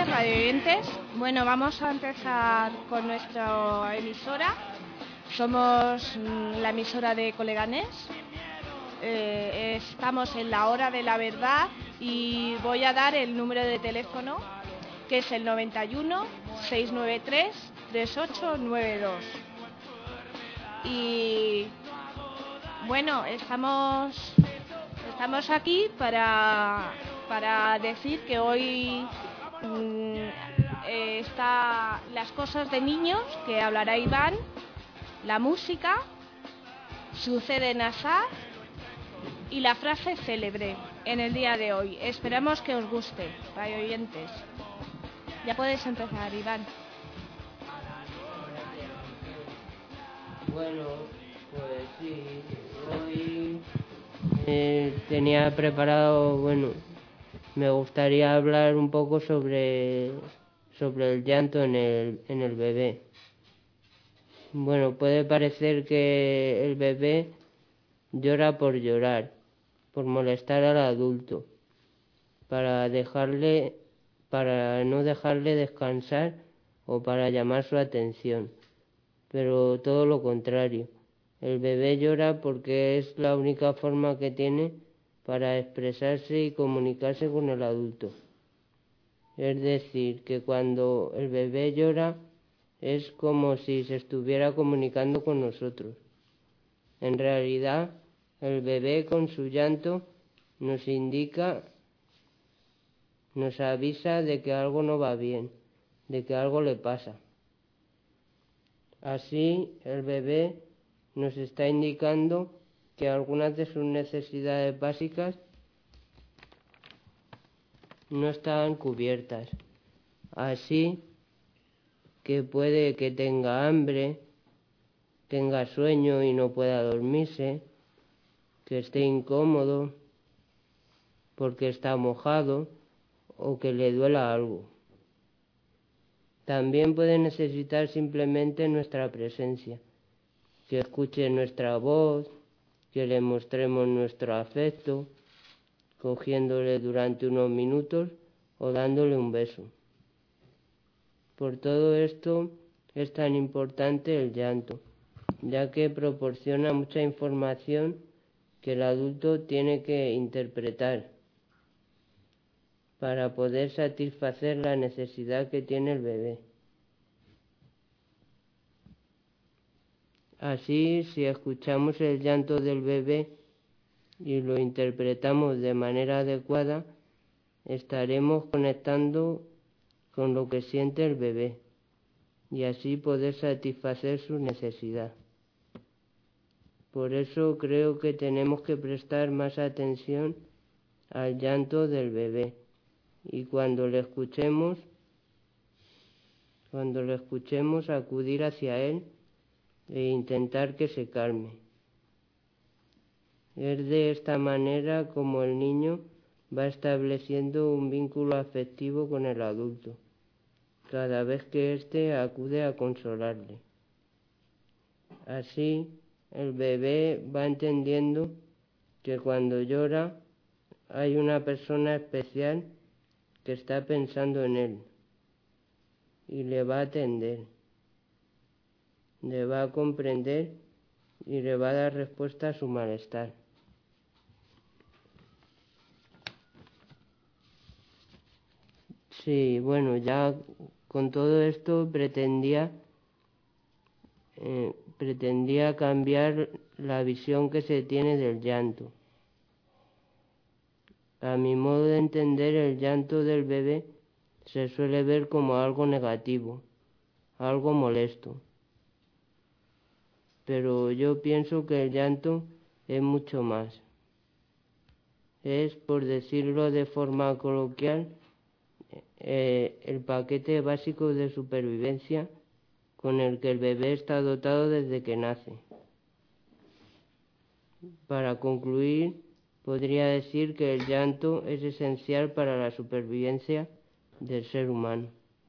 tardes, radioyentes. Bueno, vamos a empezar con nuestra emisora. Somos la emisora de Coleganés. Estamos en la hora de la verdad y voy a dar el número de teléfono, que es el 91 693 3892. Y bueno, estamos aquí para decir que hoy está las cosas de niños, que hablará Iván, la música, sucede en Asaz y la frase célebre en el día de hoy. Esperamos que os guste, radioyentes. Ya puedes empezar, Iván. Bueno, pues sí, hoy tenía preparado, me gustaría hablar un poco sobre el llanto en el bebé. Bueno, puede parecer que el bebé llora por llorar, por molestar al adulto, para no dejarle descansar o para llamar su atención. Pero todo lo contrario. El bebé llora porque es la única forma que tiene para expresarse y comunicarse con el adulto. Es decir, que cuando el bebé llora es como si se estuviera comunicando con nosotros. En realidad, el bebé con su llanto nos avisa de que algo no va bien, de que algo le pasa. Así, el bebé nos está indicando que algunas de sus necesidades básicas no están cubiertas. Así que puede que tenga hambre, tenga sueño y no pueda dormirse, que esté incómodo porque está mojado o que le duela algo. También puede necesitar simplemente nuestra presencia, que escuche nuestra voz, que le mostremos nuestro afecto, cogiéndole durante unos minutos o dándole un beso. Por todo esto es tan importante el llanto, ya que proporciona mucha información que el adulto tiene que interpretar para poder satisfacer la necesidad que tiene el bebé. Así, si escuchamos el llanto del bebé y lo interpretamos de manera adecuada, estaremos conectando con lo que siente el bebé y así poder satisfacer su necesidad. Por eso creo que tenemos que prestar más atención al llanto del bebé y cuando lo escuchemos acudir hacia él e intentar que se calme. Es de esta manera como el niño va estableciendo un vínculo afectivo con el adulto, cada vez que éste acude a consolarle. Así, el bebé va entendiendo que cuando llora hay una persona especial que está pensando en él y le va a atender, le va a comprender y le va a dar respuesta a su malestar. Sí, bueno, ya con todo esto pretendía cambiar la visión que se tiene del llanto. A mi modo de entender, el llanto del bebé se suele ver como algo negativo, algo molesto. Pero yo pienso que el llanto es mucho más. Es, por decirlo de forma coloquial, el paquete básico de supervivencia con el que el bebé está dotado desde que nace. Para concluir, podría decir que el llanto es esencial para la supervivencia del ser humano.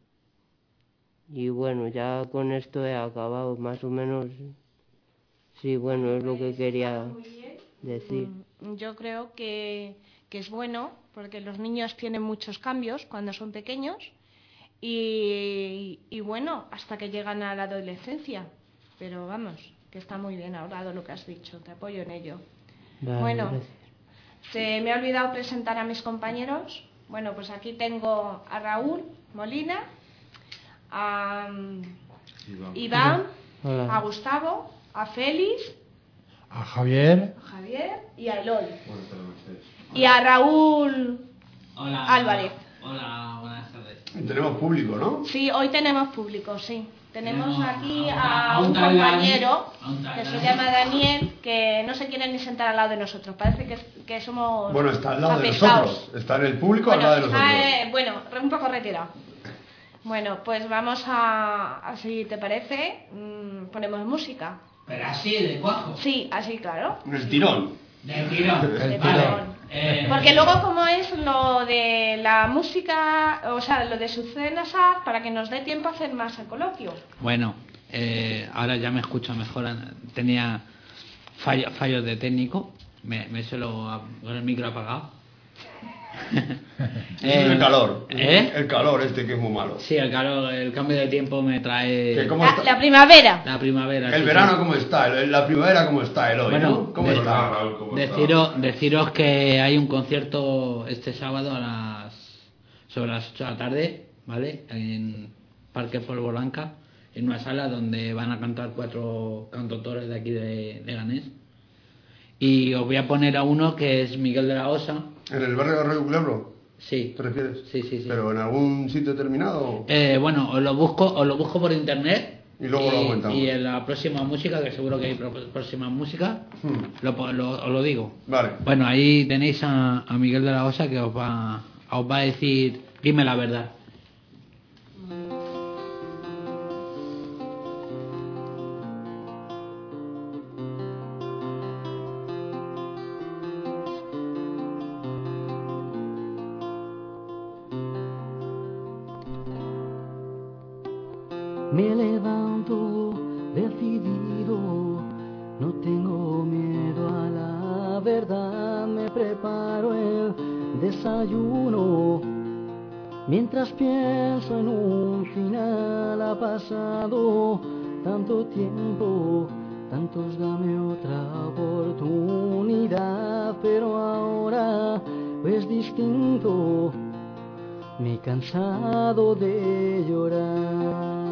Y bueno, ya con esto he acabado, más o menos. Sí, bueno, es lo que quería decir. Yo creo que es bueno, porque los niños tienen muchos cambios cuando son pequeños y bueno, hasta que llegan a la adolescencia. Pero vamos, que está muy bien ahora lo que has dicho, te apoyo en ello. Vale, Bueno, gracias. se me ha olvidado presentar a mis compañeros. Bueno, pues aquí tengo a Raúl Molina, a Iván, Hola. a Gustavo, a Félix, A Javier. a Javier y a Eloy. Y a Raúl Hola. Álvarez. Hola, buenas tardes. Tenemos público, ¿no? Sí, hoy tenemos público, sí. Tenemos aquí a un un tal compañero Dani, que se llama Daniel, que no se quiere ni sentar al lado de nosotros. Parece que somos Bueno, está al lado de apestaos. nosotros. Está en el público Bueno, al lado de nosotros. bueno, un poco retirado. Bueno, pues vamos a si te parece, ponemos música. Pero así, de cuajo. Sí, así, claro. El tirón. De tirón. De Vale. tirón. Porque luego como es lo de la música, o sea, lo de Sucede en Asar, para que nos dé tiempo a hacer más el coloquio. Bueno, ahora ya me escucho mejor. Tenía fallos de técnico. Me suelo con el micro apagado. El calor. ¿Eh? El calor que es muy malo. Sí, el calor, el cambio de tiempo me trae ¿Qué, cómo está? La primavera. la primavera. El sí, verano, sí. ¿cómo está? La primavera, ¿cómo está? El hoy, Bueno, ¿no? ¿Cómo está, Raúl? ¿Cómo está? Deciros que hay un concierto este sábado sobre las 8 de la tarde, ¿vale? En Parque Polvo Blanca, en una sala donde van a cantar 4 cantautores de aquí de Leganés. Y os voy a poner a uno que es Miguel de la Osa. ¿En el barrio de Arroyo Culebro? Sí. ¿Te refieres? Sí. ¿Pero en algún sitio determinado? Bueno, os lo busco por internet. Y luego lo aumentamos. Y en la próxima música, que seguro que hay próxima música, os lo digo. Vale. Bueno, ahí tenéis a Miguel de la Osa que os va a decir, dime la verdad. Me levanto decidido, no tengo miedo a la verdad, me preparo el desayuno. Mientras pienso en un final, ha pasado tanto tiempo, tantos dame otra oportunidad, pero ahora es distinto, me he cansado de llorar.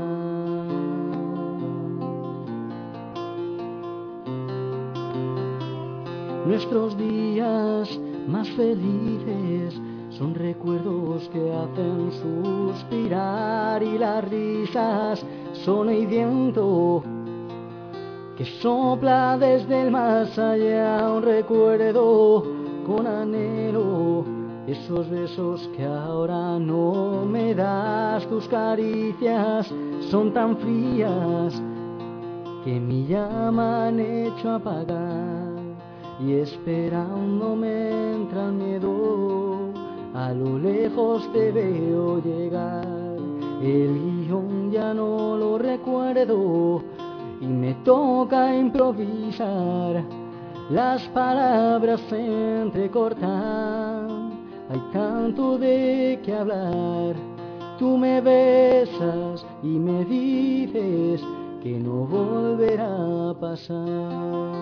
Nuestros días más felices son recuerdos que hacen suspirar, y las risas son el viento que sopla desde el más allá, un recuerdo con anhelo, esos besos que ahora no me das, tus caricias son tan frías que mi llama han hecho apagar. Y esperando me entra el miedo, a lo lejos te veo llegar. El guión ya no lo recuerdo y me toca improvisar. Las palabras se entrecortan, hay tanto de qué hablar. Tú me besas y me dices que no volverá a pasar.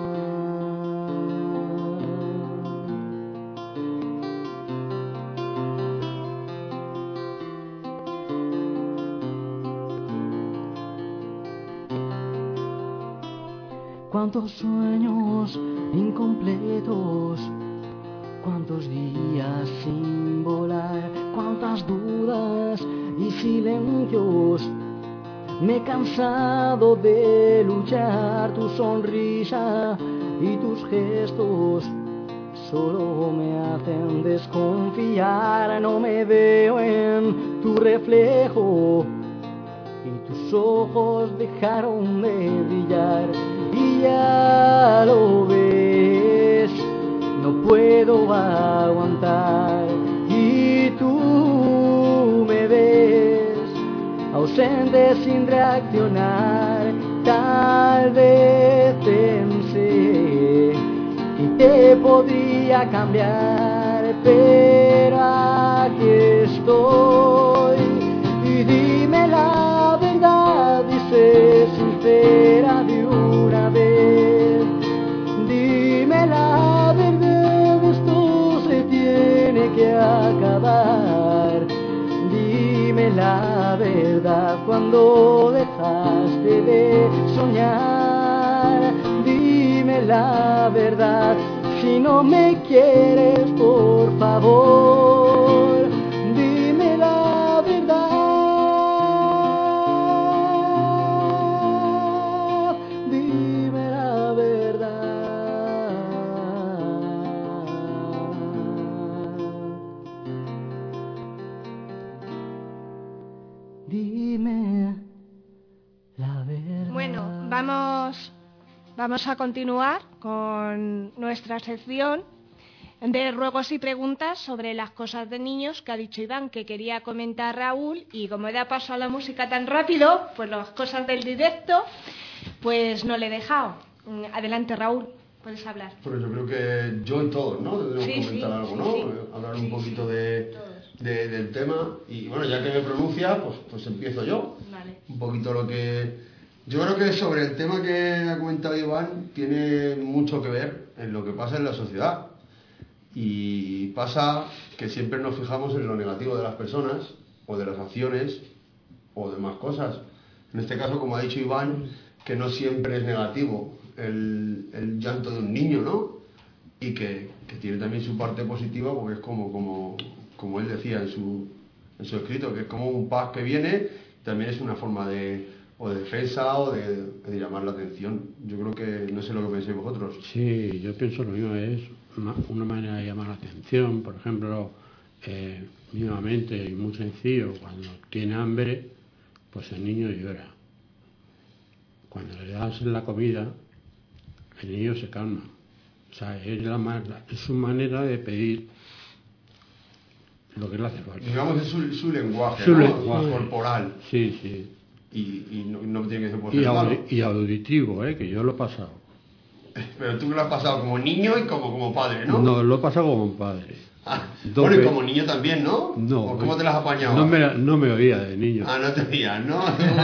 Cuántos sueños incompletos, cuántos días sin volar, cuántas dudas y silencios. Me he cansado de luchar, tu sonrisa y tus gestos solo me hacen desconfiar. No me veo en tu reflejo y tus ojos dejaron de brillar. Y ya lo ves, no puedo aguantar. Y tú me ves ausente sin reaccionar. Tal vez pensé que te podría cambiar, pero aquí estoy la verdad cuando dejaste de soñar. Dime la verdad si no me quieres, por favor. Dime la verdad. Dime la verdad. Dime la verdad. Bueno, vamos a continuar con nuestra sección de ruegos y preguntas sobre las cosas de niños que ha dicho Iván que quería comentar Raúl, y como he dado paso a la música tan rápido, pues las cosas del directo, pues no le he dejado. Adelante, Raúl, puedes hablar. Pues yo creo que yo y todos, ¿no? Debemos comentar algo, ¿no? Sí. Hablar un poquito del tema. Y bueno, ya que me pronuncia, pues empiezo yo. Vale. Un poquito lo que... Yo creo que sobre el tema que ha comentado Iván tiene mucho que ver en lo que pasa en la sociedad. Y pasa que siempre nos fijamos en lo negativo de las personas, o de las acciones, o demás cosas. En este caso, como ha dicho Iván, que no siempre es negativo el llanto de un niño, ¿no? Y que tiene también su parte positiva, porque es como él decía en su escrito, que es como un paz que viene, también es una forma de defensa o de llamar la atención. Yo creo que, no sé lo que pensáis vosotros. Sí, yo pienso lo mismo, es una manera de llamar la atención. Por ejemplo, mínimamente y muy sencillo, cuando tiene hambre, pues el niño llora. Cuando le das la comida, el niño se calma. O sea, es su manera de pedir lo que le hace falta. Digamos, es su lenguaje, Su ¿no? lenguaje Corporal. Sí, sí. Y no tiene que ser por ser malo. Y auditivo, que yo lo he pasado. Pero tú que lo has pasado como niño y como padre, ¿no? No, lo he pasado como padre. Bueno, y como niño también, ¿no? No. ¿O cómo te las has apañado? No me oía de niño. Ah, no te oías, ¿no?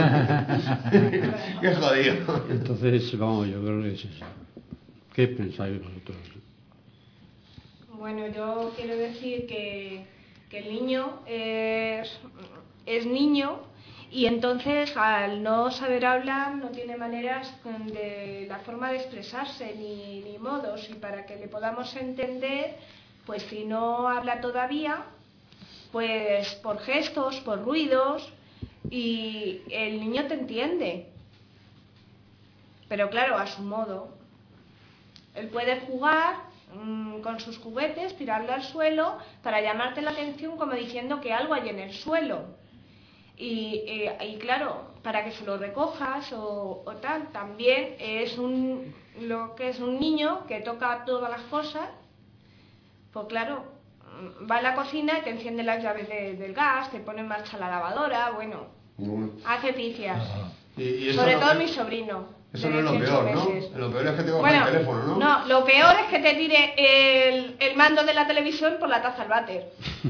Qué jodido. Entonces, vamos, yo creo que es eso. ¿Qué pensáis vosotros? Bueno, yo quiero decir que el niño es niño, y entonces al no saber hablar no tiene maneras de la forma de expresarse ni modos, y para que le podamos entender, pues si no habla todavía, pues por gestos, por ruidos, y el niño te entiende, pero claro, a su modo. Él puede jugar con sus juguetes, tirarlo al suelo para llamarte la atención, como diciendo que algo hay en el suelo. Y claro, para que se lo recojas o tal, también es lo que es un niño que toca todas las cosas. Pues claro, va a la cocina y te enciende las llaves del gas, te pone en marcha la lavadora, bueno, hace picias. Y eso sobre no, todo mi sobrino. Eso no es lo peor, meses. ¿no? Lo peor es que te coja el teléfono, ¿no? No, lo peor es que te tire el mando de la televisión por la taza al váter.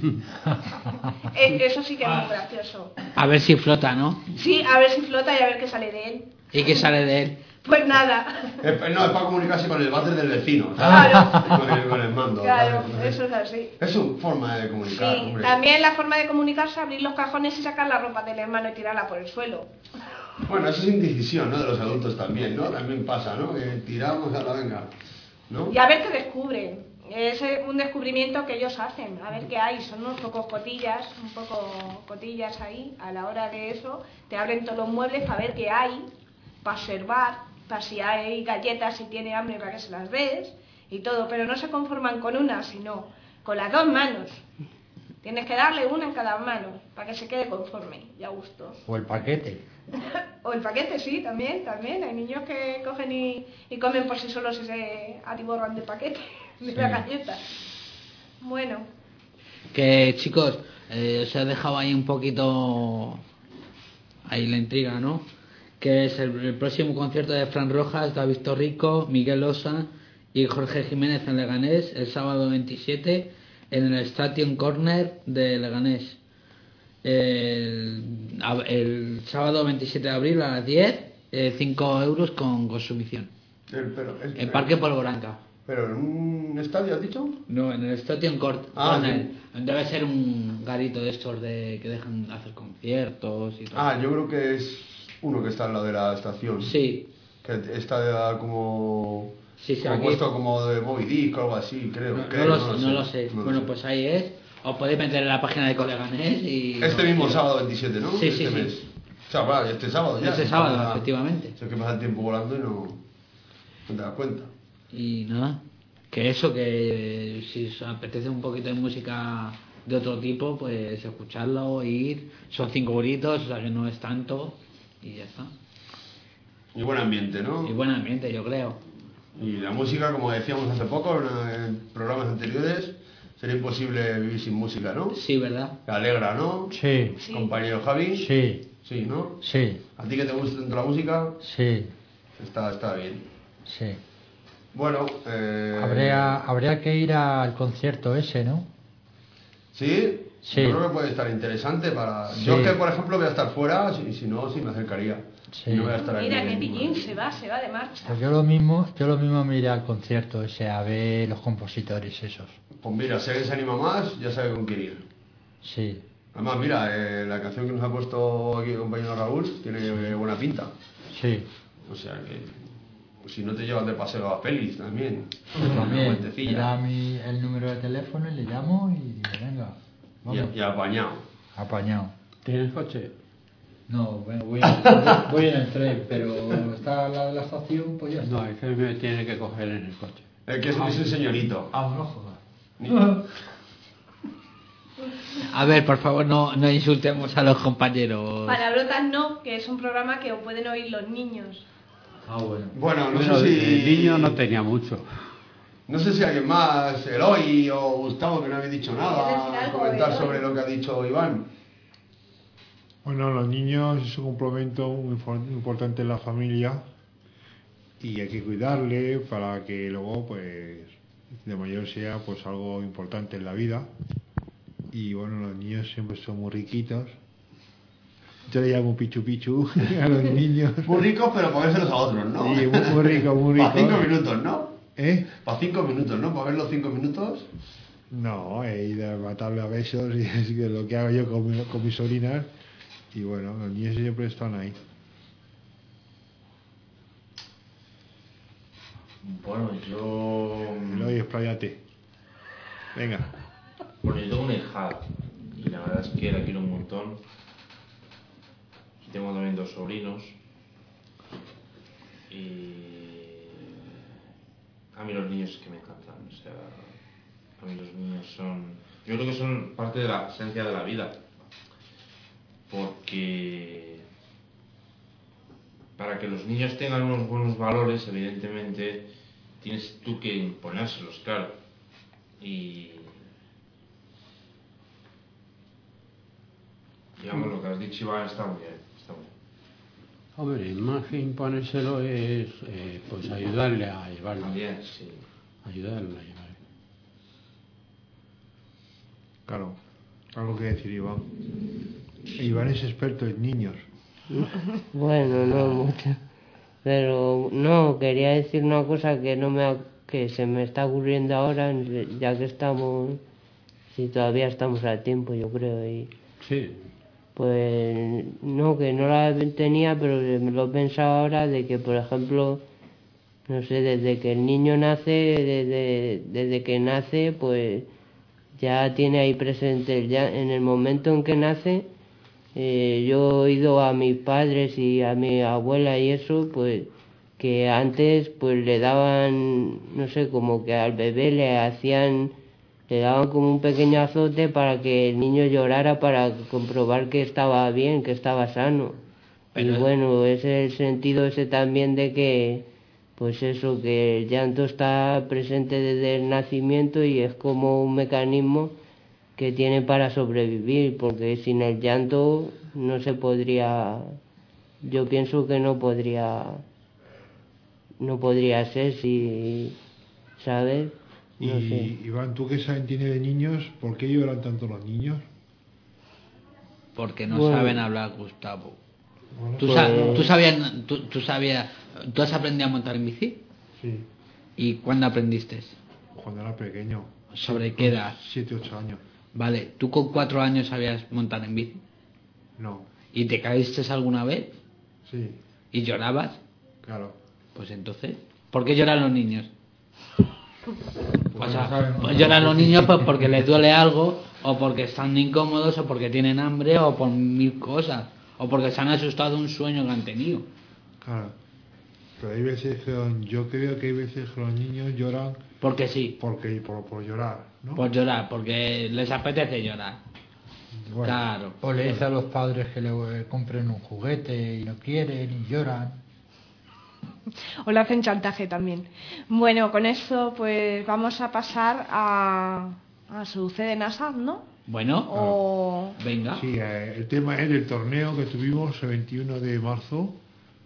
Eso sí que es muy gracioso. A ver si flota, ¿no? Sí, a ver si flota y a ver qué sale de él. ¿Y qué sale de él? Pues nada. No, es para comunicarse con el váter del vecino, ¿sabes? Claro. Con el mando. Claro, ¿sabes? eso es así. Es su forma de comunicar, Sí, hombre. también la forma de comunicarse, abrir los cajones y sacar la ropa del hermano y tirarla por el suelo. Bueno, eso es indecisión, ¿no? De los adultos también, ¿no? También pasa, ¿no? Que tiramos a la venga, ¿no? Y a ver qué descubren. Es un descubrimiento que ellos hacen, a ver qué hay. Son unos pocos cotillas, ahí. A la hora de eso, te abren todos los muebles para ver qué hay, para observar, para si hay galletas, si tiene hambre, para que se las ves y todo. Pero no se conforman con una, sino con las dos manos. Tienes que darle una en cada mano para que se quede conforme y a gusto. O el paquete. O el paquete, sí, también. Hay niños que cogen y comen por sí solos y se atiborran de paquete, de la galleta. Bueno. Que chicos, os he dejado ahí un poquito ahí la intriga, ¿no? Que es el próximo concierto de Fran Rojas, David Torrico, Miguel Osa y Jorge Jiménez en Leganés, el sábado 27 en el Station Corner de Leganés. El sábado 27 de abril a las 10, 5 euros con consumición. En Parque Polvoranca. ¿Pero en un estadio has dicho? No, en el Station Corner. Debe ser un garito de estos de que dejan hacer conciertos y todo. Ah, yo creo que es uno que está al lado de la estación. Sí, Que está como... sí, como aquí. puesto como de Moby Dick o algo así, creo. No lo sé. Bueno, pues ahí es. Os podéis meter en la página de Coleganés y... Este mismo sábado 27, ¿no? Sí, este sí, mes. sí. O sea, bueno, este sábado ya. Este sábado, efectivamente. Es que pasa el tiempo volando y no te das cuenta. Y nada, que eso, que si os apetece un poquito de música de otro tipo, pues escucharlo, ir. Son 5 euritos, o sea que no es tanto. Y ya está. Y buen ambiente, ¿no? Y buen ambiente, yo creo. Y la música, como decíamos hace poco en programas anteriores, sería imposible vivir sin música, ¿no? Sí, ¿verdad? Te alegra, ¿no? Sí, Sí. Compañero Javi. sí, Sí, ¿no? sí, ¿A ti que te gusta tanto la música? sí, Está bien. sí. Bueno, Habría que ir al concierto ese, ¿no? ¿sí? Sí. Yo creo que puede estar interesante para... Sí. Yo es que, por ejemplo, voy a estar fuera, si no, sí me acercaría. Sí. Y no voy a estar aquí Mira, en que ningún pillín, lugar. se va de marcha. Pues yo lo mismo me iré al concierto ese a ver los compositores esos. Pues mira, si alguien se anima más, ya sabe con quién ir. Sí, Además, mira, la canción que nos ha puesto aquí el compañero Raúl tiene buena pinta. sí. O sea que, si no te llevan de paseo a pelis también. Pues Una también, me vueltecilla. da el número de teléfono y le llamo y digo, venga, vamos, Y apañado. apañado. ¿Tienes coche? No, bueno, voy en el tren, pero está al lado de la estación, pues ya está. No, es que me tiene que coger en el coche. Que es un señorito. Ah, no jodas. A ver, por favor, no insultemos a los compañeros. Palabrotas no, que es un programa que pueden oír los niños. Ah, bueno. Bueno, no Bueno, sé si... el niño no tenía mucho. No sé si alguien más, Eloy o Gustavo, que no habéis dicho ¿Quieres decir nada, algo, comentar Eloy? sobre lo que ha dicho Iván. Bueno, los niños es un complemento muy importante en la familia y hay que cuidarle para que luego, pues, de mayor sea pues algo importante en la vida. Y bueno, los niños siempre son muy riquitos. Yo le llamo pichu pichu a los niños. Muy ricos, pero ponérselos a otros, ¿no? Sí, muy rico, muy rico. Para 5 minutos, ¿no? ¿Eh? Para 5 minutos, ¿no? Para ver los 5 minutos. No, he ido a matarle a besos y es que lo que hago yo con mis sobrinas. Y bueno, los niños siempre están ahí. Bueno, yo... Eloy, expláyate. Venga. Bueno, yo tengo una hija y la verdad es que la quiero un montón. Tengo también 2 sobrinos. Y... a mí los niños es que me encantan. O sea, a mí los niños son... yo creo que son parte de la esencia de la vida. Porque... para que los niños tengan unos buenos valores, evidentemente, tienes tú que imponérselos, claro. Y... digamos, lo que has dicho, Iván, está muy bien. Está muy bien. Hombre, más que imponérselo es pues ayudarle a llevarlo. También, sí. Ayudarle a llevarlo. Claro, algo que decir Iván. Iván es experto en niños. Bueno, no mucho. Pero no, quería decir una cosa que se me está ocurriendo ahora, ya que estamos, si todavía estamos a tiempo, yo creo, y Sí, pues no, que no la tenía, pero me lo he pensado ahora de que, por ejemplo, no sé, desde que el niño nace, desde que nace, pues ya tiene ahí presente, ya en el momento en que nace, yo he oído a mis padres y a mi abuela y eso, pues que antes pues le daban, no sé, como que al bebé le daban como un pequeño azote para que el niño llorara para comprobar que estaba bien, que estaba sano. Pero- Y bueno, es el sentido ese también de que, pues eso, que el llanto está presente desde el nacimiento y es como un mecanismo que tiene para sobrevivir, porque sin el llanto no se podría, yo pienso que no podría ser, si, ¿sabes? Y No sé. Iván, ¿tú qué entiendes de niños? ¿Por qué lloran tanto los niños? Porque no Bueno. saben hablar, Gustavo. Bueno, ¿Tú, ¿Tú has aprendido a montar en bici? sí, ¿Y cuándo aprendiste? cuando era pequeño. ¿Sobre qué edad? 7, 8 años. Vale, ¿tú con 4 años sabías montar en bici? No, ¿Y te caíste alguna vez? sí, ¿Y llorabas? claro. Pues entonces, ¿por qué lloran los niños? O sea, no saben pues lloran los niños pues porque les duele algo, o porque están incómodos, o porque tienen hambre, o por 1000 cosas, o porque se han asustado de un sueño que han tenido. Claro. Pero hay veces yo creo que hay veces que los niños lloran Porque sí, por llorar, ¿no? por llorar, porque les apetece llorar. Bueno, Claro. O le dice a los padres que le compren un juguete y no quieren y lloran. O le hacen chantaje también. Bueno, con esto pues vamos a pasar a Sucede en Asad, ¿no? Bueno, O... venga. sí, el tema es del torneo que tuvimos el 21 de marzo.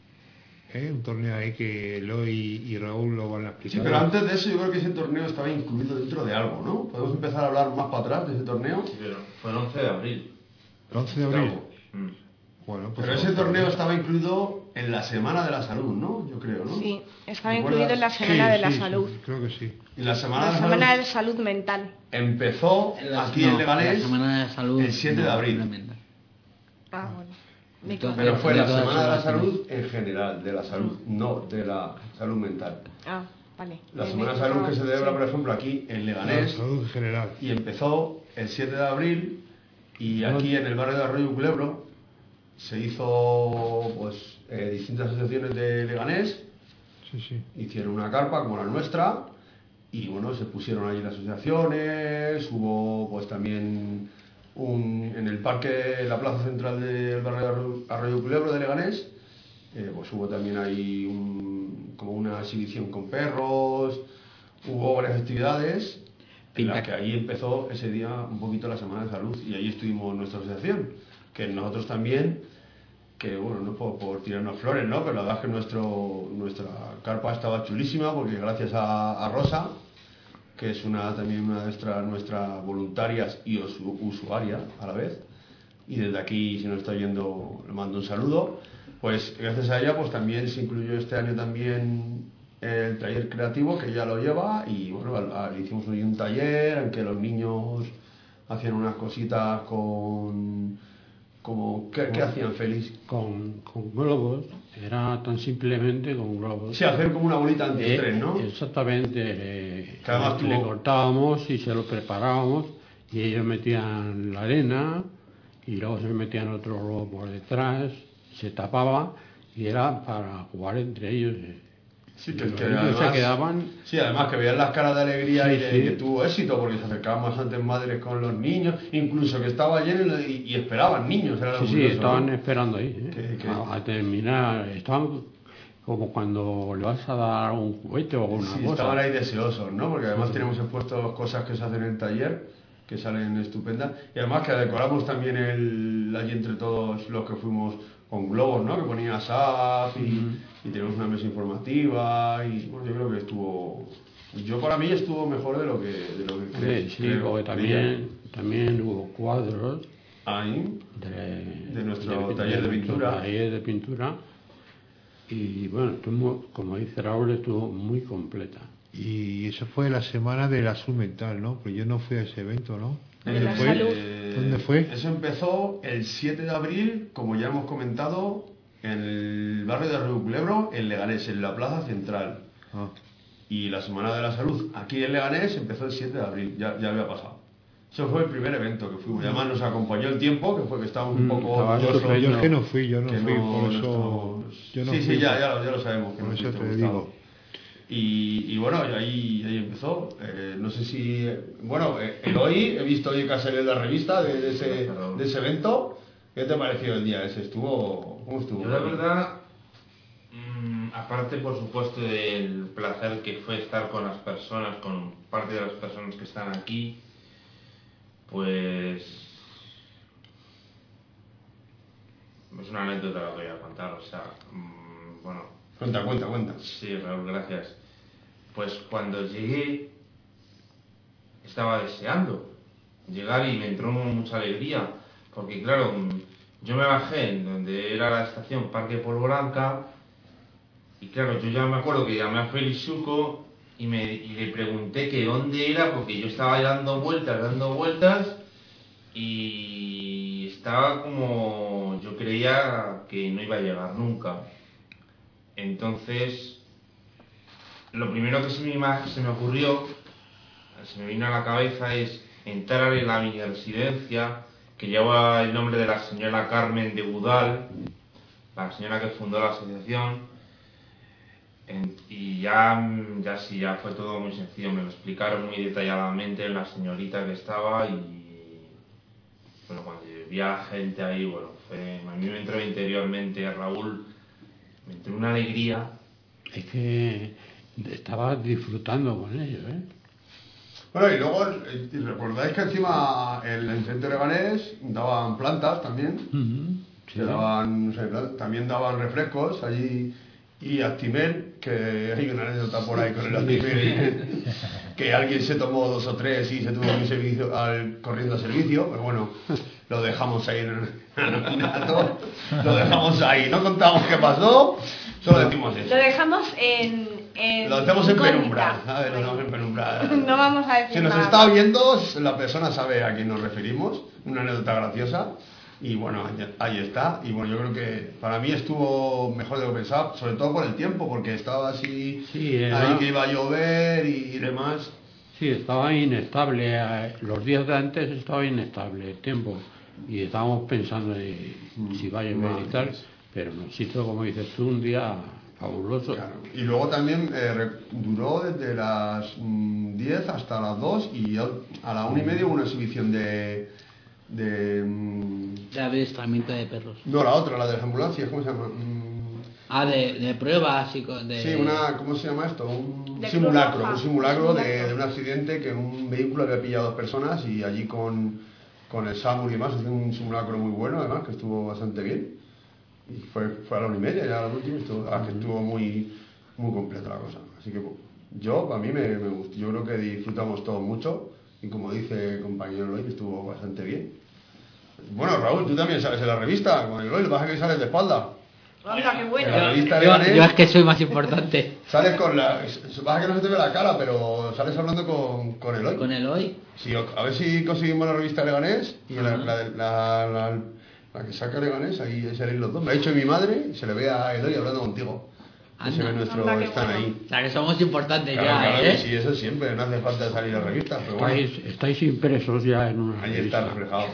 Un torneo ahí que Eloy y Raúl lo van a explicar. Sí, pero antes de eso yo creo que ese torneo estaba incluido dentro de algo, ¿no? Podemos empezar a hablar más para atrás de ese torneo. Sí, pero fue el 11 de abril. ¿El 11 de abril? Chicago. Bueno, pues Pero ese torneo estaba incluido en la Semana de la Salud, ¿no? Yo creo, ¿no? Sí, estaba ¿Te incluido en la acuerdas? Semana de la sí, Salud. sí, creo que sí. Y la Semana La de la Semana Salud de Salud Mental. empezó aquí en No, Leganés la Semana de Salud, el 7 de abril. realmente. Ah, bueno. Me Entonces, Pero fue de la todas Semana de la formas, Salud en general, de la salud, no de la salud mental. Ah, vale. La Me Semana de he Salud que se equivocado, celebra, sí. por ejemplo, aquí en La Leganés salud en general. y empezó el 7 de abril y aquí en el barrio de Arroyo Culebro se hizo pues distintas asociaciones de Leganés, Sí, sí. hicieron una carpa como la nuestra y bueno, se pusieron allí las asociaciones, hubo pues también en el parque, la plaza central del barrio de Arroyo Culebro de Leganés, pues hubo también ahí como una exhibición con perros, hubo varias actividades en las que ahí empezó ese día un poquito la Semana de Salud y ahí estuvimos nuestra asociación, que nosotros también, que bueno, no por tirarnos flores, ¿no? Pero la verdad es que nuestra carpa estaba chulísima porque gracias a Rosa, que es también una de nuestras voluntarias y usuaria a la vez, y desde aquí, si nos está oyendo, le mando un saludo, pues gracias a ella pues también se incluyó este año también el taller creativo, que ella lo lleva, y bueno, le hicimos hoy un taller en que los niños hacían unas cositas ¿qué hacían, Félix? Con globos, era tan simplemente con globos. Sí, hacer como una bolita antiestrés, ¿no? Exactamente, Que además le tuvo- cortábamos y se lo preparábamos y ellos metían la arena y luego se metían otro globo por detrás, se tapaba y era para jugar entre ellos. Sí, Los niños se quedaban. Sí, además que veían las caras de alegría Sí, y de sí. que tuvo éxito, porque se acercaban bastantes madres con los niños, incluso que estaba lleno y esperaban niños. Era lo Sí, sí, curioso, estaban ¿no? esperando ahí, Que- a terminar. Estaban como cuando le vas a dar un juguete o una Sí, cosa. estaban ahí deseosos, ¿no? Porque además tenemos expuestos cosas que se hacen en el taller, que salen estupendas, y además que decoramos también allí entre todos los que fuimos con globos, ¿no? Que ponía SAP y tenemos una mesa informativa y bueno, yo creo que para mí estuvo mejor de lo que Sí, creo. porque también hubo cuadros Ahí, de nuestro taller de nuestro pintura. taller de pintura. Y bueno, como dice Raúl, estuvo muy completa. Y eso fue la semana de la salud mental, ¿no? Pero yo no fui a ese evento, ¿no? De la salud. ¿Dónde fue? Eso empezó el 7 de abril, como ya hemos comentado, en el barrio de Arroyo Culebro, en Leganés, en la plaza central. Ah, Y la Semana de la Salud aquí en Leganés empezó el 7 de abril, ya había pasado. Eso fue el primer evento que fuimos. Y además nos acompañó el tiempo, que fue que estábamos un poco estaba orgullosos. estupendo. yo es que no fui, por no eso... estamos- Yo no sí, fui, sí, ya lo sabemos. Que por no eso fuiste, te Gustavo. digo. Y bueno, y ahí empezó. No sé si... Bueno, Eloy, he visto hoy que salió en la revista de ese evento. ¿Qué te pareció el día ese? ¿Cómo estuvo? Yo la verdad, aparte por supuesto del placer que fue estar con las personas, con parte de las personas que están aquí, pues es una anécdota la que voy a contar, o sea, bueno, Cuenta. sí, Raúl, gracias. Pues cuando llegué estaba deseando llegar y me entró mucha alegría, porque claro, yo me bajé en donde era la estación Parque Polvoranca y claro, yo ya me acuerdo que llamé a Félix Suco y le pregunté que dónde era, porque yo estaba ahí dando vueltas y estaba como, yo creía que no iba a llegar nunca. Entonces, lo primero que se me ocurrió, se me vino a la cabeza, es entrar en la mini residencia que lleva el nombre de la señora Carmen de Budal, la señora que fundó la asociación. Y ya fue todo muy sencillo, me lo explicaron muy detalladamente la señorita que estaba, y bueno, cuando vi a la gente ahí, bueno, a mí me entró interiormente, Raúl, me entró una alegría. Es que estaba disfrutando con ellos, ¿eh? Bueno, y luego, ¿recordáis que encima en el centro de Leganés daban plantas también? Sí. También daban refrescos allí, y Actimel, que hay una anécdota por ahí con el Actimel, que alguien se tomó 2 o 3 y se tuvo que ir corriendo a servicio, pero bueno, lo dejamos ahí en el anonimato, lo dejamos ahí, no contamos qué pasó, solo decimos eso. Lo dejamos Lo dejamos en incógnita. penumbra, ¿sabes? Lo dejamos en penumbra. No vamos a decir Si nos nada. está viendo, la persona sabe a quién nos referimos, una anécdota graciosa, y bueno, ahí está. Y bueno, yo creo que para mí estuvo mejor de lo pensado, sobre todo por el tiempo, porque estaba así, ahí que iba a llover y demás. Sí, estaba inestable. Los días de antes estaba inestable el tiempo. Y estábamos pensando si va a llover y tal. Pero nos hizo, como dices tú, un día fabuloso. Claro. Y luego también duró desde las 10 hasta las 2, y a la 1:30 hubo una exhibición de adiestramiento de perros. No, la otra, la de las ambulancias, ¿cómo se llama? De pruebas y Sí, ¿cómo se llama esto? Un De simulacro, Cruz Roja. un simulacro de un accidente, que un vehículo había pillado a 2 personas, y allí con el SAMUR y demás hizo un simulacro muy bueno, además, que estuvo bastante bien. Y fue a la 1:30, ya la última, estuvo muy, muy completa la cosa. Así que a mí me gustó. Yo creo que disfrutamos todos mucho, y como dice el compañero Eloy, estuvo bastante bien. Bueno, Raúl, tú también sales en la revista con Eloy, lo que pasa es que sales de espalda. Anda, qué En bueno. la revista Yo Leganés, es que soy más importante. sales con la... Pasa que no se te ve la cara, pero sales hablando con Eloy. Con el hoy. Sí, a ver si conseguimos la revista Leganés, y la que saca Leganés, ahí saléis los dos. Me ha dicho mi madre, y se le ve a Eloy hablando contigo. Y se ve nuestro Anda, qué stand bueno. ahí. O sea que somos importantes Claro, ya, claro ¿eh? que sí, eso siempre, no hace falta salir a revistas, pero bueno, Estáis impresos ya en una ahí revista. está reflejado.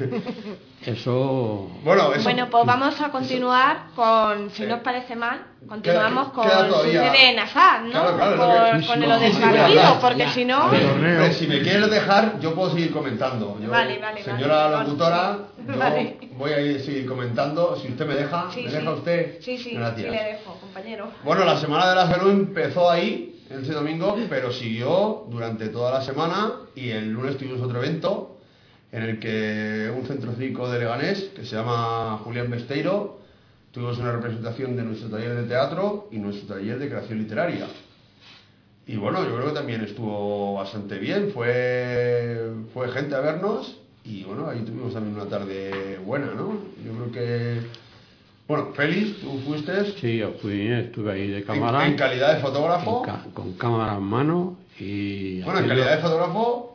Eso... Bueno, eso... Bueno, pues vamos a continuar con, si no os parece mal, continuamos con queda su todavía- sede en Azar, ¿no? Claro, claro, Con sí, lo sí, del sí, partido, verdad. porque Ya. si no... Hombre, si me quieres dejar, yo puedo seguir comentando. Vale, señora vale. locutora, yo Vale. voy a seguir comentando. Si usted me deja, Sí, ¿me sí. deja usted? Sí, Gracias. sí le dejo, compañero. Bueno, la Semana de la Salud empezó ahí, ese domingo, pero siguió durante toda la semana, y el lunes tuvimos otro evento en el que un centro cívico de Leganés, que se llama Julián Besteiro, tuvimos una representación de nuestro taller de teatro y nuestro taller de creación literaria. Y bueno, yo creo que también estuvo bastante bien, fue gente a vernos, y bueno, ahí tuvimos también una tarde buena, ¿no? Yo creo que... Bueno, Félix, tú fuiste... Sí, yo estuve ahí de cámara. En calidad de fotógrafo. Con cámara en mano y... Bueno, en calidad de fotógrafo,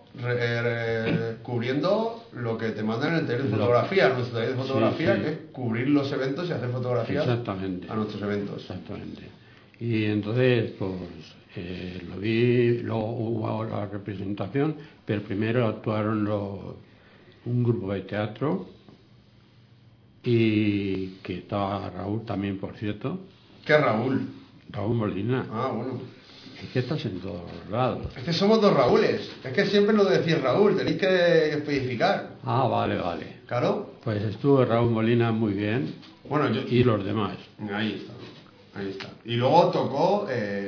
cubriendo lo que te mandan en el taller de fotografía, nuestro taller de fotografía, sí. que es cubrir los eventos y hacer fotografías Exactamente. a nuestros eventos. Exactamente. Y entonces, pues, lo vi, luego hubo la representación, pero primero actuaron un grupo de teatro, y que estaba Raúl también, por cierto. ¿Qué Raúl? Raúl Molina. Ah, bueno. Es que estás en todos lados. Es que somos 2 Raúles. Es que siempre lo decís Raúl, tenéis que especificar. Ah, vale. Claro. Pues estuvo Raúl Molina muy bien, Bueno, y los demás. Ahí está. Y luego tocó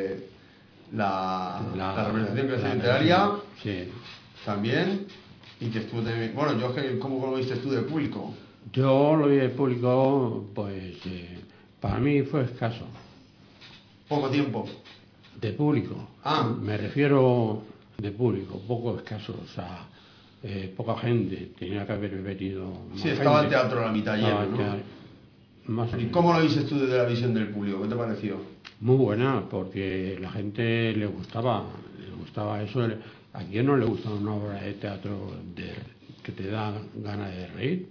la representación de creación literaria Sí. también, y que estuvo también... Bueno, ¿cómo lo viste tú de público? Yo lo vi de público, pues, para mí fue escaso. Poco tiempo. De público. Ah. Me refiero de público, poco escaso, o sea, poca gente, tenía que haber venido más Sí, estaba el gente. teatro a la mitad Estaba lleno, el ¿no? teatro, más o ¿Y menos. cómo lo viste tú desde la visión del público? ¿Qué te pareció? Muy buena, porque la gente le gustaba eso. ¿A quién no le gusta una obra de teatro que te da ganas de reír.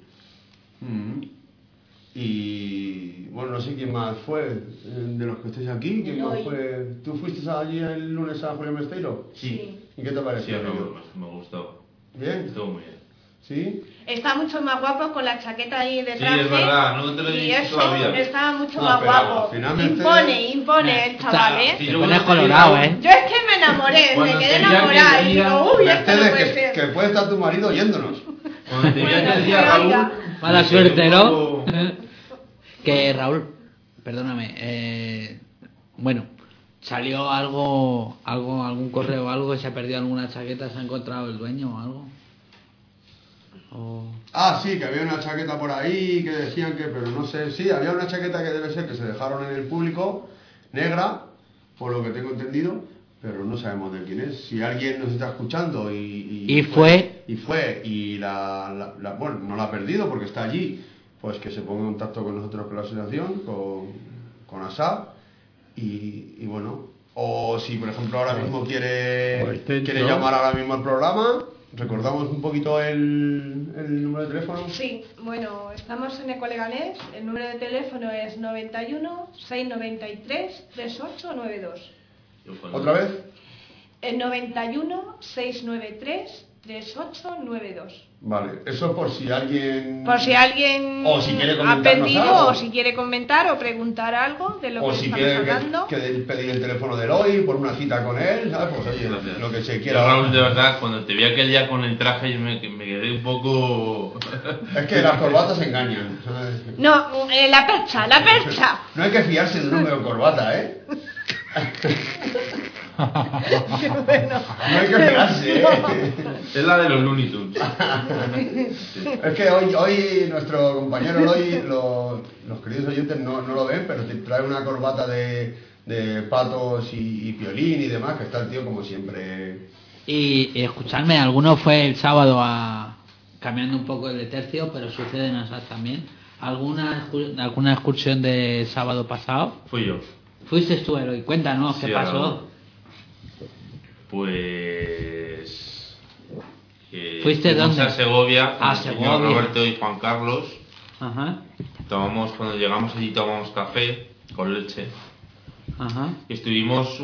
Y bueno, no sé quién más fue de los que estáis aquí. ¿Quién más fue? ¿Tú fuiste allí el lunes a Julio Mesteiro? Sí. ¿Y qué te pareció? Sí, me gustó. ¿Bien? Estuvo muy bien. ¿Sí? Está mucho más guapo con la chaqueta ahí de Sí, traje. es verdad, no te lo he Y dicho eso todavía. estaba mucho No, más pero guapo. finalmente- Impone el chaval, ¿eh? Sí, Te luego pones te colorado, digo- ¿eh? Yo es que me enamoré, Cuando me te quedé diga que enamorada y tenía- digo, uy, esto no Mercedes, puede ser. que puede estar tu marido oyéndonos. Cuando te vi aquel día, Bueno, Raúl... oiga. Mala me quedé suerte, un ¿no? poco- Que Raúl, perdóname, bueno, salió algún correo o algo, se ha perdido alguna chaqueta, se ha encontrado el dueño o algo. Ah, sí, que había una chaqueta por ahí que decían que, pero no sé, sí, había una chaqueta que debe ser que se dejaron en el público, negra, por lo que tengo entendido, pero no sabemos de quién es. Si alguien nos está escuchando Y fue, y bueno, no la ha perdido porque está allí, pues que se ponga en contacto con nosotros, con la asociación, con ASAP, y bueno, o si por ejemplo ahora mismo quiere llamar ahora mismo al programa. ¿Recordamos un poquito el número de teléfono? Sí, bueno, estamos en Ecoleganés, el número de teléfono es 91 693 3892. ¿Otra vez? El 91 693 3892. Vale, eso es por si alguien... Por si alguien O si quiere ha comentarnos perdido algo. o si quiere comentar o preguntar algo de lo O que si estamos quiere hablando. que pedir el teléfono de Eloy por una cita con él, ¿sabes? Pues oye, lo que se Yo, quiera. Raúl, de verdad, cuando te vi aquel día con el traje, yo me quedé un poco... Es que las corbatas engañan, ¿sabes? No, la percha, la percha. No hay que fiarse de un hombre con corbata, ¿eh? Qué bueno. No hay que fiarse, ¿eh? Es la de los Looney Tunes. Es que hoy nuestro compañero Eloy, los queridos oyentes no lo ven, pero te trae una corbata de patos y piolín y demás, que está el tío como siempre. y escuchadme, alguno fue el sábado cambiando un poco de tercio, pero sucede en Asas también. ¿Alguna excursión del sábado pasado? Fui yo. ¿Fuiste tú, Eloy? Cuéntanos, Sí, ¿qué Raúl. pasó? Pues... ¿Fuiste fuimos dónde? a Segovia con A el señor Segovia. Roberto y Juan Carlos. Ajá, Cuando llegamos allí tomamos café con leche. ajá. Estuvimos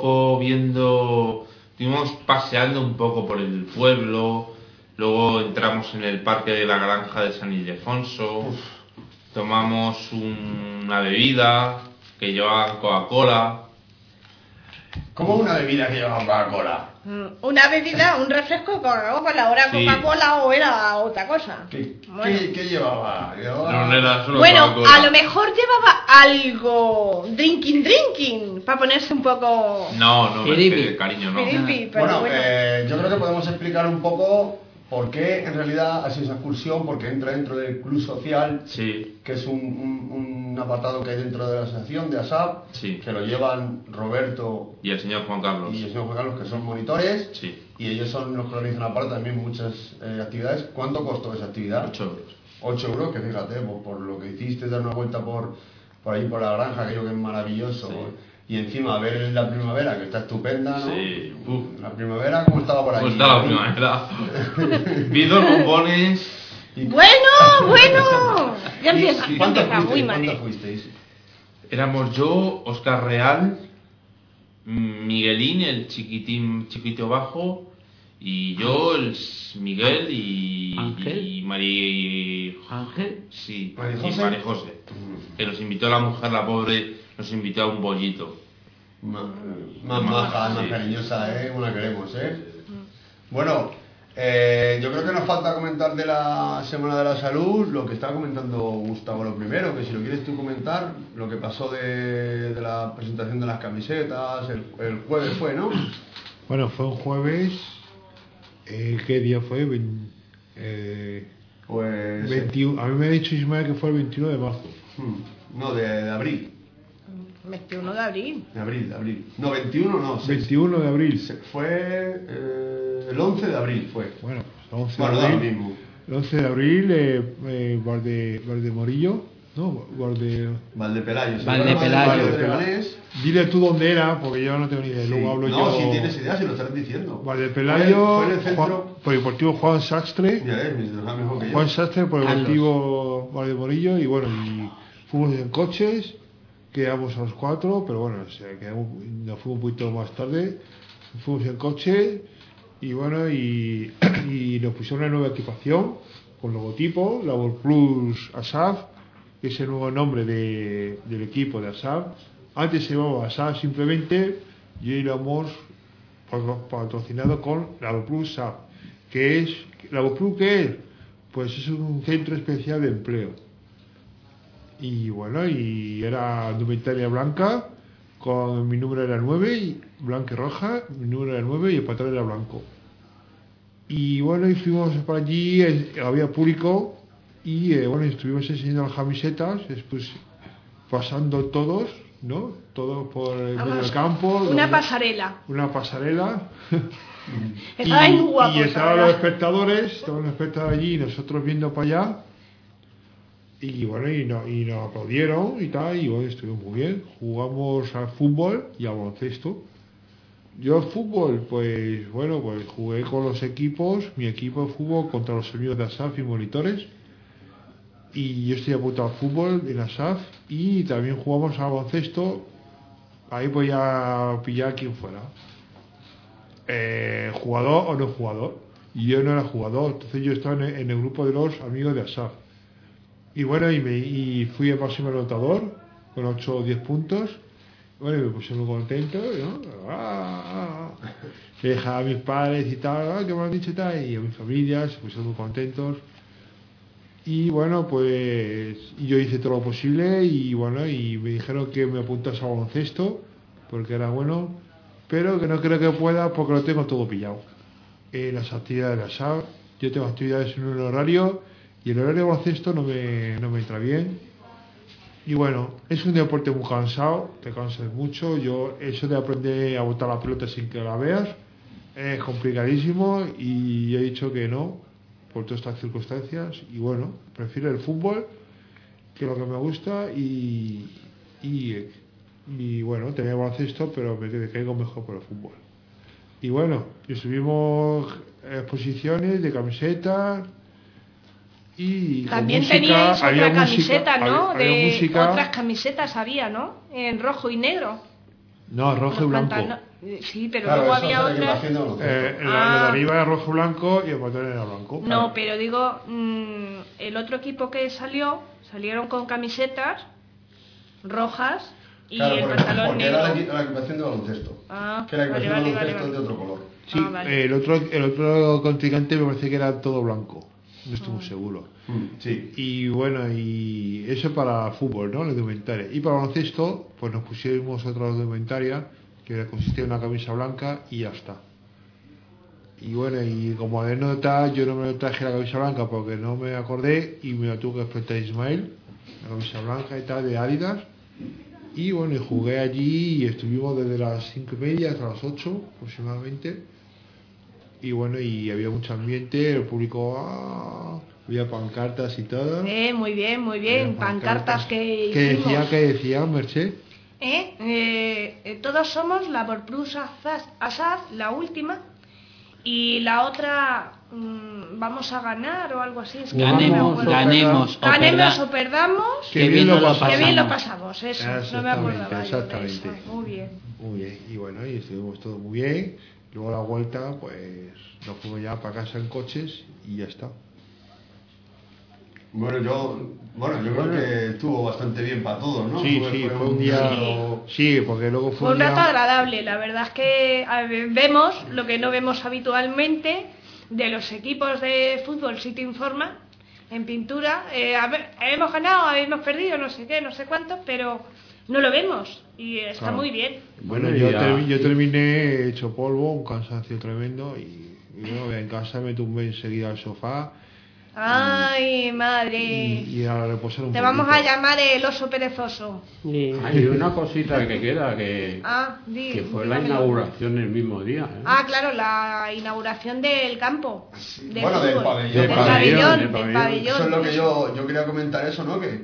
paseando un poco por el pueblo, luego entramos en el parque de la granja de San Ildefonso, tomamos una bebida que llevaba Coca-Cola. ¿Cómo una bebida que lleva Coca-Cola? Una bebida, un refresco con Coca-Cola. ¿Era Sí. Coca-Cola o era otra cosa? ¿Qué llevaba? No era solo Bueno, Coca-Cola. a lo mejor llevaba algo drinking, para ponerse un poco... No, Piripi. es que, cariño, no. Piripi, pero Bueno, bueno. yo creo que podemos explicar un poco por qué en realidad ha sido esa excursión, porque entra dentro del club social, Sí, que es un apartado que hay dentro de la asociación de ASAP, Sí. que lo llevan Roberto y el señor Juan Carlos. y el señor Juan Carlos, que son monitores, Sí, y ellos son los que organizan aparte también muchas actividades. ¿Cuánto costó esa actividad? 8 euros. 8 euros, que fíjate, por lo que hiciste, dar una vuelta por ahí por la granja, aquello que es maravilloso. Sí. Y encima ver la primavera, que está estupenda, ¿no? Sí, uf. La primavera, ¿cómo estaba por aquí? ¿Cómo está la primavera? Vi dos bombones. Bueno, ya empieza, ya ¿Cuántos empieza muy fuisteis? mal. ¿Cuántos fuisteis? Éramos yo, Oscar Real, Miguelín, el chiquito bajo, y yo, Miguel y... ¿Ángel? Y María... ¿Ángel? Sí, ¿María y José? María José. Que nos invitó la mujer, la pobre, nos invitó a un bollito. Más Más maja, más sí. cariñosa, ¿eh? Como la queremos, ¿eh? Bueno, yo creo que nos falta comentar de la Semana de la Salud lo que estaba comentando Gustavo lo primero, que si lo quieres tú comentar, lo que pasó de la presentación de las camisetas, el jueves fue, ¿no? Bueno, fue un jueves. ¿Qué día fue? Pues... 21. A mí me ha dicho Ismael que fue el 21 de marzo. No, de abril. 21 de abril. De abril. No, 21 no. 21 de abril. Fue el 11 de abril fue. Bueno, pues 11 Bueno, de da lo abril. mismo. El 11 de abril, Valdemorillo, ¿no? Valdepelayo. Valdepelayo. Dile tú dónde era, porque yo no tengo ni idea. Luego hablo yo. No, si tienes idea, si lo estás diciendo. Valdepelayo, Fue en el centro. por el Deportivo Juan Sastre. Ya ves, me lo mejor que yo. Juan Sastre por el Deportivo Valdemorillo. Y bueno, y fuimos en coches, quedamos a los 4, pero bueno, nos fuimos un poquito más tarde. Fuimos en coche y bueno, y nos pusieron una nueva equipación con logotipo, Labor Plus ASAF, que es el nuevo nombre del equipo de ASAF. Antes se llamaba ASAF simplemente y hoy lo hemos patrocinado con Labor Plus ASAF. ¿Qué es? ¿Labor Plus qué es? Pues es un centro especial de empleo. Y bueno, y era indumentaria blanca, con mi número era 9, y blanca y roja, mi número era 9 y el patrón era blanco. Y bueno, y fuimos para allí, había público y bueno, estuvimos enseñando las camisetas, después pasando todos, ¿no? Todos por el medio del campo. Una pasarela. Una pasarela. Estaban muy guapos. Y estaban los espectadores allí y nosotros viendo para allá. Y bueno, y nos aplaudieron y tal, y bueno, estuvimos muy bien. Jugamos al fútbol y al baloncesto. Yo al fútbol, pues bueno, pues jugué con los equipos, mi equipo de fútbol contra los amigos de ASAF y monitores. Y yo estoy apuntado al fútbol en ASAF y también jugamos al baloncesto. Ahí voy a pillar quién fuera. Jugador o no jugador. Y yo no era jugador, entonces yo estaba en el grupo de los amigos de ASAF. Y bueno, y fui el máximo anotador con 8 o 10 puntos. Bueno, y me puse muy contento, ¿no? Le dije a mis padres y tal, que me lo han dicho y tal, y a mi familia se pusieron muy contentos. Y bueno, pues yo hice todo lo posible y bueno, y me dijeron que me apuntase a baloncesto, porque era bueno, pero que no creo que pueda porque lo tengo todo pillado. Las actividades de la SAB, yo tengo actividades en un horario y el horario de baloncesto no me entra bien. Y bueno, es un deporte muy cansado, te cansas mucho. Yo, eso de aprender a botar la pelota sin que la veas es complicadísimo y he dicho que no, por todas estas circunstancias. Y bueno, prefiero el fútbol, que es lo que me gusta, y bueno, tenía baloncesto, pero me caigo mejor por el fútbol. Y bueno, y subimos exposiciones de camisetas. Y también música, teníais otra camiseta, ¿no? Había música. Otras camisetas había, ¿no? En rojo y negro. No, rojo y blanco. Sí, pero claro, luego había otras. Lo de arriba era rojo y blanco y el pantalón era blanco. No, pero digo, el otro equipo que salieron con camisetas rojas y claro, el pantalón porque negro. era la equipación de baloncesto. Que la equipación de baloncesto es de otro color. Sí, vale. el otro contrincante me parece que era todo blanco. No estoy muy seguro. Sí. Y bueno, y eso para fútbol, ¿no? La indumentaria. Y para baloncesto, pues nos pusimos otra indumentaria que consistía en una camisa blanca y ya está. Y bueno, y como anécdota, yo no me traje la camisa blanca porque no me acordé y me la tuve que enfrentar a Ismael, la camisa blanca y tal de Adidas. Y bueno, y jugué allí y estuvimos desde las 5:30 hasta las 8 aproximadamente. Y bueno, y había mucho ambiente, el público, había pancartas y todo. Muy bien, muy bien. Pancartas que hicimos. ¿Qué decían, Merced? Todos somos Labor Plus ASAF, la última. Y la otra, vamos a ganar o algo así. Es que ganemos o perdamos. Que bien lo pasamos. Eso, no me acordaba. Exactamente. Eso. Muy bien. Muy bien. Y bueno, y estuvimos todo muy bien. Luego la vuelta, pues nos fuimos ya para casa en coches y ya está. Bueno, yo creo que estuvo bastante bien para todos, ¿no? Sí, fue un día. Sí, porque luego fue un rato agradable. La verdad es que vemos lo que no vemos habitualmente de los equipos de fútbol. Si te informa en pintura, hemos ganado, hemos perdido, no sé qué, no sé cuánto, pero no lo vemos y está muy bien. Bueno, yo terminé hecho polvo, un cansancio tremendo y bueno, en casa me tumbé enseguida al sofá. Ay, madre. Y a reposar un poco. Te vamos a llamar el oso perezoso. Hay una cosita que queda que fue la inauguración el mismo día. Claro, la inauguración del campo. Del pabellón. Del pabellón. Eso es lo que yo quería comentar eso, ¿no? Que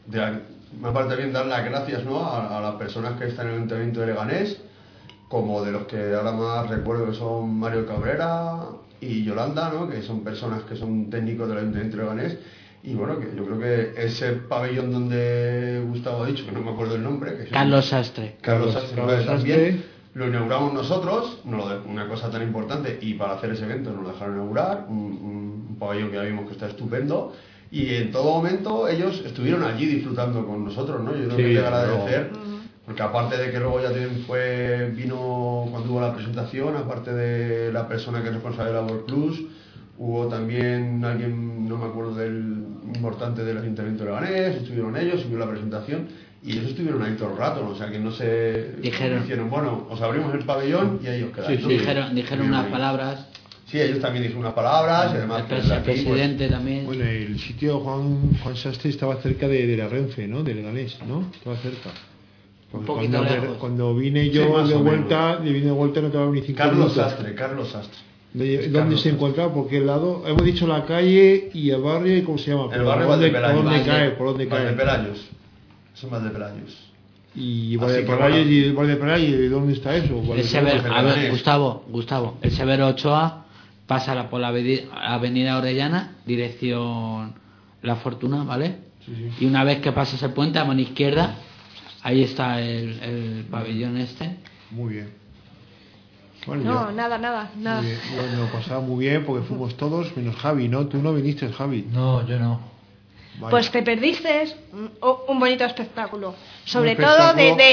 me parece bien dar las gracias, ¿no?, a las personas que están en el Ayuntamiento de Leganés, como de los que ahora más recuerdo que son Mario Cabrera y Yolanda, ¿no?, que son personas que son técnicos del Ayuntamiento de Leganés. Y bueno, que yo creo que ese pabellón donde Gustavo ha dicho, que no me acuerdo el nombre, que es Carlos Sastre. Carlos Sastre también, lo inauguramos nosotros, una cosa tan importante, y para hacer ese evento nos lo dejaron inaugurar, un pabellón que ya vimos que está estupendo, y en todo momento ellos estuvieron allí disfrutando con nosotros, ¿no? Yo creo que hay que agradecer, porque aparte de que luego ya también vino cuando hubo la presentación, aparte de la persona que es responsable de Labor Plus, hubo también alguien, no me acuerdo del importante del Ayuntamiento de Leganés, estuvieron ellos, subió la presentación y ellos estuvieron ahí todo el rato, ¿no? O sea que no se dijeron, bueno, os abrimos el pabellón y ahí os quedáis. Sí, ¿no? Dijeron unas palabras. Sí, ellos también dijeron unas palabras y además el presidente también. Bueno, el sitio Juan Sastre estaba cerca de la Renfe, ¿no? De Leganés, ¿no? Estaba cerca. Un poquito lejos. Cuando vine yo de vuelta no te ni 5 minutos. Carlos Sastre. ¿Dónde se encontraba? ¿Por qué lado? Hemos dicho la calle y el barrio, ¿cómo se llama? El barrio Valdepelayos. ¿Por dónde cae? Valdepelayos. Son Valdepelayos. ¿Y Valdepelayos? ¿Dónde está eso? A ver, Gustavo, el Severo Ochoa pasa por la avenida Orellana, dirección La Fortuna, ¿vale? Sí. Y una vez que pasas el puente a mano izquierda, ahí está el pabellón este. Muy bien. Bueno, no, nada. Bueno, pasaba muy bien porque fuimos todos, menos Javi, ¿no? Tú no viniste, Javi. No, yo no. Vale. Pues te perdiste un bonito espectáculo. Sobre todo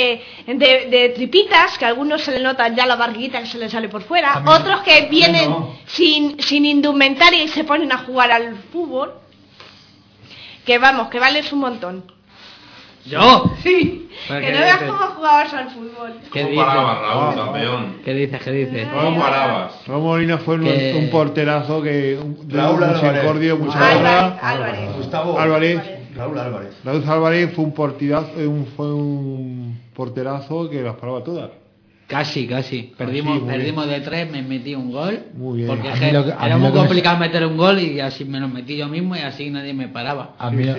de tripitas, que a algunos se le notan ya la barriguita que se les sale por fuera. Otros que vienen sin indumentaria y se ponen a jugar al fútbol. Que vamos, que vales un montón. ¿Yo? Sí, que no veas cómo jugabas al fútbol. ¿Cómo parabas, Raúl, campeón? ¿Qué dices? ¿Cómo parabas? Raúl Molina fue un porterazo que Raúl Álvarez, mucha Álvarez. Gustavo Álvarez. Raúl Álvarez. Raúl Álvarez fue un porterazo que las paraba todas. Casi. Perdimos de 3, me metí un gol. Muy bien. Porque era muy complicado meter un gol y así me lo metí yo mismo y así nadie me paraba. A mí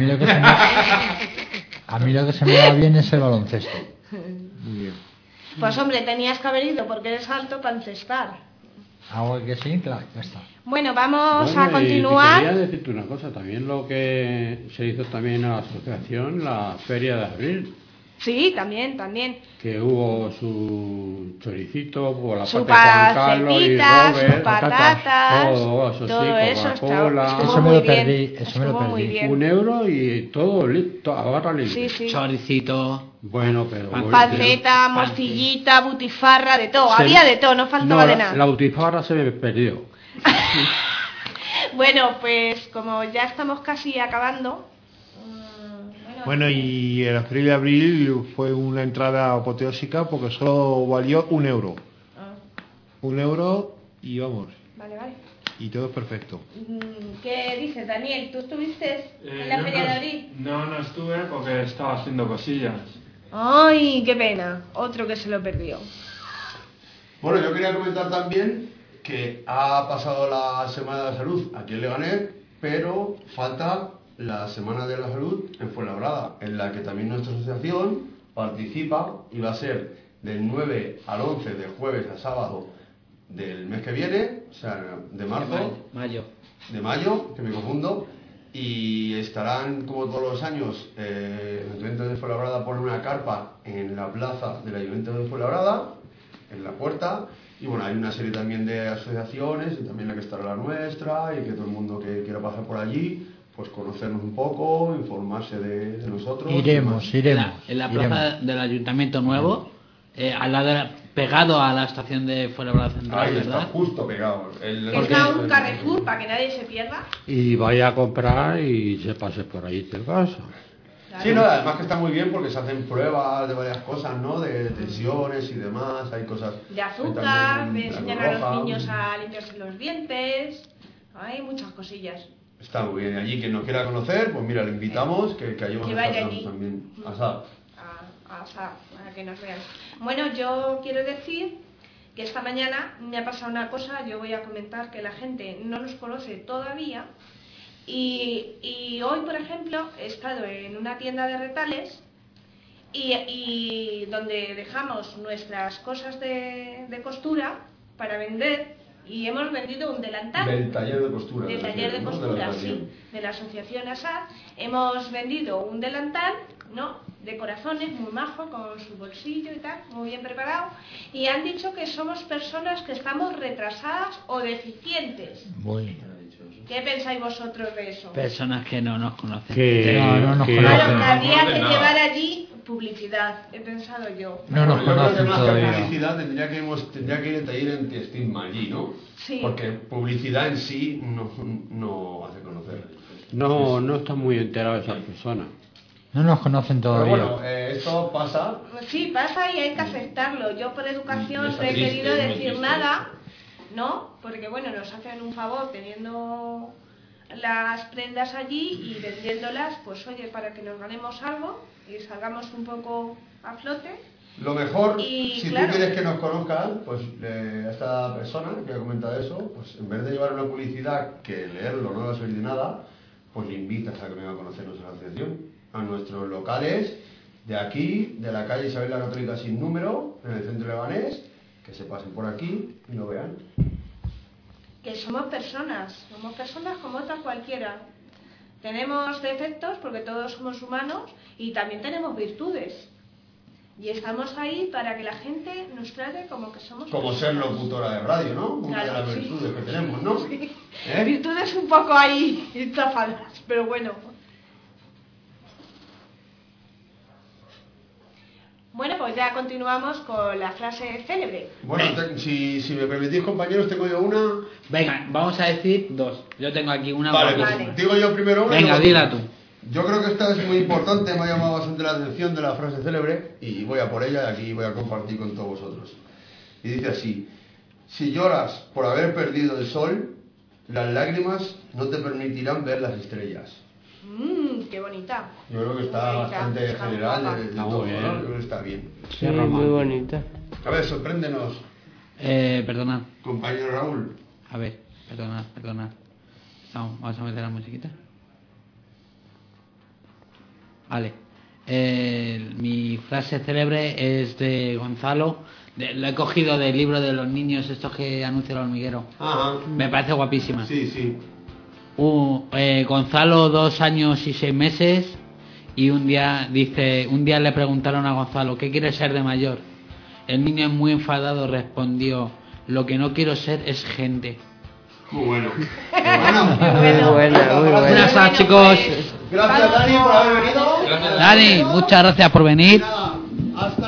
lo que se me da bien es el baloncesto. Muy bien. Pues hombre, tenías que haber ido porque eres alto para encestar. Algo que sí, claro, ya está. Bueno, vamos a continuar. Y quería decirte una cosa, también lo que se hizo también a la asociación, la Feria de Abril. Sí, también. Que hubo su choricito, por la su parte de Juan Carlos y Robert, sus patatas, todo eso, Coca-Cola. Eso me lo perdí, eso me lo perdí. Muy bien. €1 y todo listo, a barra libre. Sí. Choricito. Bueno, pero... Panceta, morcillita, butifarra, de todo. Había de todo, no faltaba de nada. La butifarra se me perdió. Bueno, pues como ya estamos casi acabando... Bueno, y el Feria de Abril fue una entrada apoteósica porque solo valió €1. €1 y vamos. Vale. Y todo es perfecto. ¿Qué dices, Daniel? ¿Tú estuviste en la Feria de Abril? No estuve porque estaba haciendo cosillas. Ay, qué pena. Otro que se lo perdió. Bueno, yo quería comentar también que ha pasado la Semana de la Salud aquí en Leganés, pero falta la Semana de la Salud en Fuenlabrada, en la que también nuestra asociación participa y va a ser del 9 al 11 de jueves a sábado del mes que viene, o sea, de marzo, de mayo, que me confundo, y estarán como todos los años, el Ayuntamiento de Fuenlabrada pone una carpa en la plaza del Ayuntamiento de Fuenlabrada, en la puerta, y bueno, hay una serie también de asociaciones, y también la que estará la nuestra, y que todo el mundo que quiera pasar por allí, pues conocernos un poco, informarse de nosotros. Iremos. En la plaza del Ayuntamiento Nuevo, al lado, pegado a la estación de Fuenlabrada Central, ahí ¿verdad? está, justo pegado. Está un Carrefour para que nadie se pierda. Y vaya a comprar y se pase por ahí de casa. Claro. Sí, no, además que está muy bien porque se hacen pruebas de varias cosas, ¿no? De tensiones y demás, hay cosas... De azúcar, de enseñar a los niños a limpiarse los dientes, hay muchas cosillas. Está muy bien. Allí quien nos quiera conocer, pues mira, le invitamos que allí vamos a estar también. Asad. A que nos vean. Bueno, yo quiero decir que esta mañana me ha pasado una cosa, yo voy a comentar que la gente no nos conoce todavía, Y hoy, por ejemplo, he estado en una tienda de retales y donde dejamos nuestras cosas de costura para vender, y hemos vendido un delantal. Del taller de costura. Del taller de costura, sí, de la asociación ASAD. Hemos vendido un delantal, ¿no?, de corazones, muy majo, con su bolsillo y tal, muy bien preparado. Y han dicho que somos personas que estamos retrasadas o deficientes. ¿Qué pensáis vosotros de eso? Personas que no nos conocen. No nos conocen. Claro, que habría que llevar allí publicidad, he pensado yo. No nos conocen más todavía. que publicidad tendría que ir el taller antiestigma allí, ¿no? Sí. Porque publicidad en sí no hace conocer. No está muy enterado esa persona. No nos conocen Pero todavía. bueno, esto pasa. Sí, pasa y hay que aceptarlo. Yo por educación no Está he triste, querido es muy decir triste. nada, ¿no? Porque bueno, nos hacen un favor teniendo las prendas allí y vendiéndolas, pues oye, para que nos ganemos algo y salgamos un poco a flote. Lo mejor, Y, si claro, tú quieres que nos conozcan, pues a esta persona que ha comentado eso, pues en vez de llevar una publicidad que leerlo no va a servir de nada, pues le invitas a que venga a conocer nuestra asociación, a nuestros locales de aquí, de la calle Isabel la Católica sin número, en el centro lebanés, que se pasen por aquí y lo vean. que somos personas como otra cualquiera. Tenemos defectos porque todos somos humanos y también tenemos virtudes. Y estamos ahí para que la gente nos trate como que somos Como ser locutora de radio, ¿no? Una de Claro, las sí. virtudes que tenemos, ¿no? Sí. ¿Eh? Virtudes un poco ahí chafadas, pero bueno. Bueno, pues ya continuamos con la frase célebre. Bueno, si me permitís, compañeros, tengo yo una. Venga, vamos a decir dos. Yo tengo aquí una. Vale, pues Vale. digo yo primero una. Venga, y luego dila tú. Yo creo que esta es muy importante, me ha llamado bastante la atención de la frase célebre y voy a por ella y aquí voy a compartir con todos vosotros. Y dice así: si lloras por haber perdido el sol, las lágrimas no te permitirán ver las estrellas. Qué bonita. Yo creo que está Bonita, bastante está general guapa. de Está todo, muy bien. ¿no? Yo creo que está bien. Sí, muy bonita. A ver, sorpréndenos, Perdonad. compañero Raúl. A ver, perdonad. Vamos a meter la musiquita. Vale. Mi frase célebre es de Gonzalo. Lo he cogido del libro de los niños estos que anuncia el hormiguero. Ajá. Me parece guapísima. Sí, sí. Gonzalo, 2 años y 6 meses. Y un día le preguntaron a Gonzalo: ¿qué quieres ser de mayor? El niño, muy enfadado, respondió: lo que no quiero ser es gente. Muy bueno. Muy buena, muy buena. Buenas tardes, chicos. Gracias, Dani, por haber venido. Dani, muchas gracias por venir. Nada, hasta